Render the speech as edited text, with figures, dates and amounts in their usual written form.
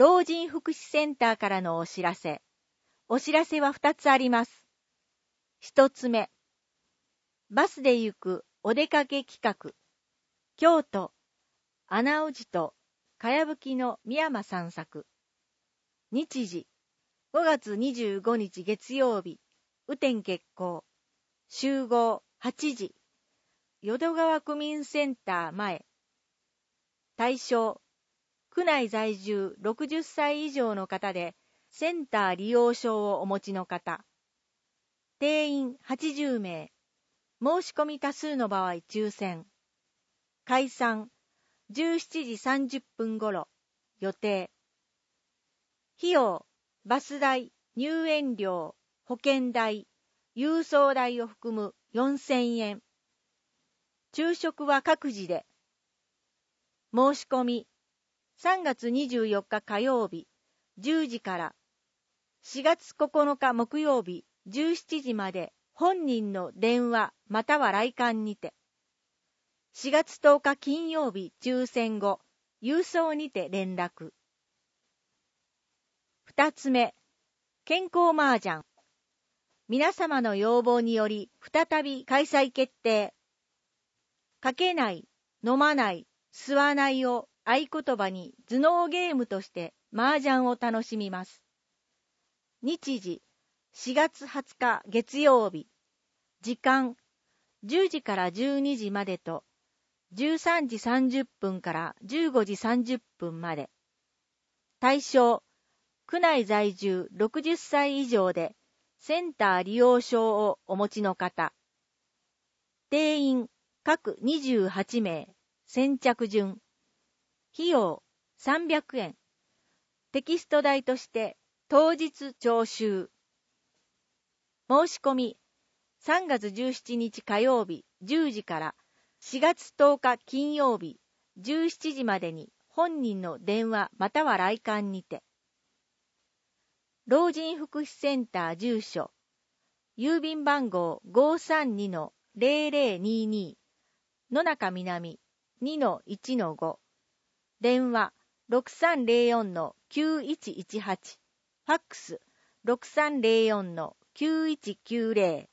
老人福祉センターからのお知らせ。お知らせは2つあります。1つ目、バスで行くお出かけ企画。京都、穴宇治とかやぶきの宮山散策。日時、5月25日月曜日、雨天決行。集合8時。淀川区民センター前。対象、区内在住60歳以上の方で、センター利用証をお持ちの方。定員80名。申し込み多数の場合抽選。解散17時30分頃。予定。費用、バス代、入園料、保険代、郵送代を含む4000円。昼食は各自で。申し込み、3月24日火曜日、10時から、4月9日木曜日、17時まで、本人の電話または来館にて。4月10日金曜日、抽選後、郵送にて連絡。2つ目、健康麻雀。皆様の要望により、再び開催決定。かけない、飲まない、吸わないを合言葉に頭脳ゲームとして麻雀を楽しみます。日時、4月20日月曜日。時間、10時から12時までと、13時30分から15時30分まで。対象、区内在住60歳以上で、センター利用証をお持ちの方。定員、各28名。先着順。費用、300円。テキスト代として、当日徴収。申し込み、3月17日火曜日10時から4月10日金曜日17時までに本人の電話または来館にて。老人福祉センター住所、郵便番号 532-0022 野中南 2-1-5 電話 6304-9118 ファックス 6304-9190